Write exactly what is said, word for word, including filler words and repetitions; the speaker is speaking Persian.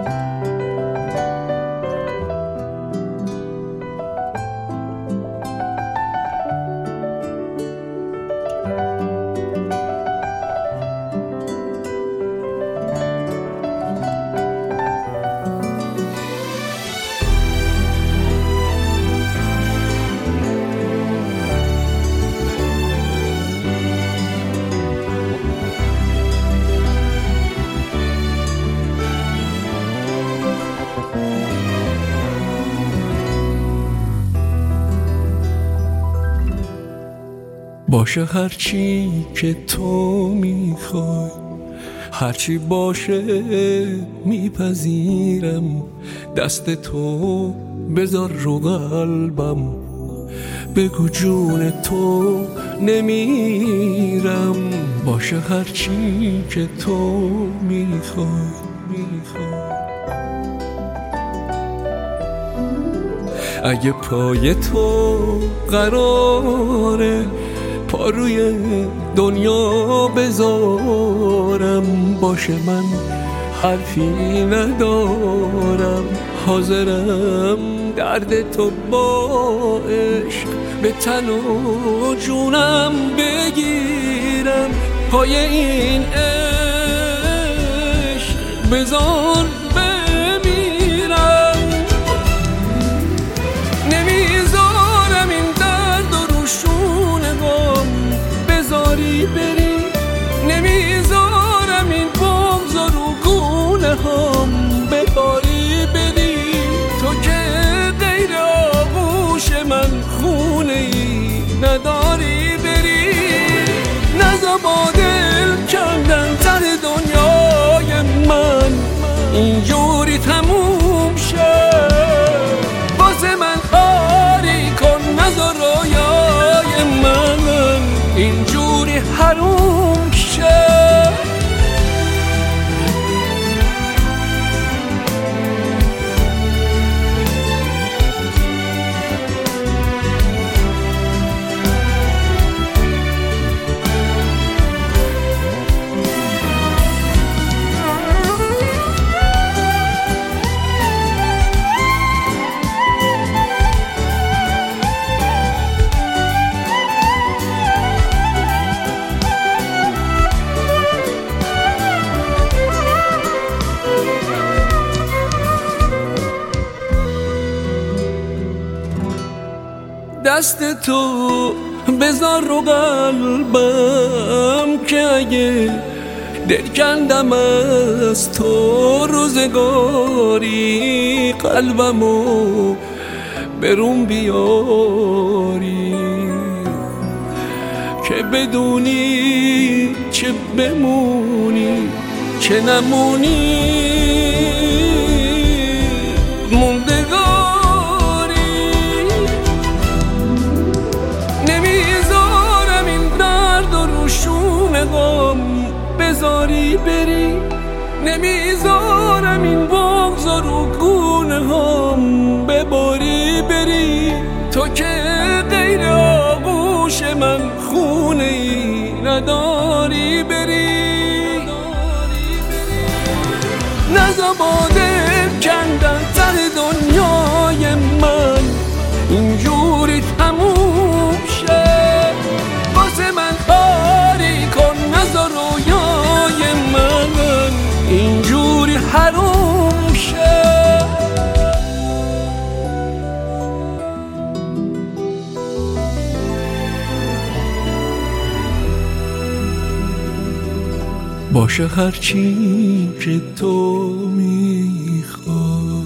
باشه هرچی که تو میخوای، هرچی باشه میپذیرم. دست تو بذار رو قلبم، بگو جون تو نمیرم. باشه هرچی که تو میخوای میخوای اگه پای تو قراره پا روی دنیا بذارم، باشه من حرفی ندارم، حاضرم درد تو با عشق به تن و جونم بگیرم. پای این عشق بذار بمیرم، نمیذارم این درد و روشونه غم بذاری بری، نمیذارم این بغض و رو گونه هم بباری بری. تو که غیر آغوش من خونه ای نداری بری. نزا با دل کندن سر دنیای من اینجوری تموم شد، واسه من کاری کن. نزا رویای من اینجوری حروم شد. دست تو بذار رو قلبم که اگه دل کندم از تو روزگاری، قلبمو برون بیاری که بدونی چه بمونی چه نمونی. غم بذاری بری، نمیذارم این بغض رو گونه هم بباری بری. تو که غیر آغوش من خونه ای نداری بری. نزا با دل کندن سر دنیای من اینجوری تموم شد، واسه من کاری کن. نزا رویای من اینجوری حروم شد. باشه هرچی که تو میخوای.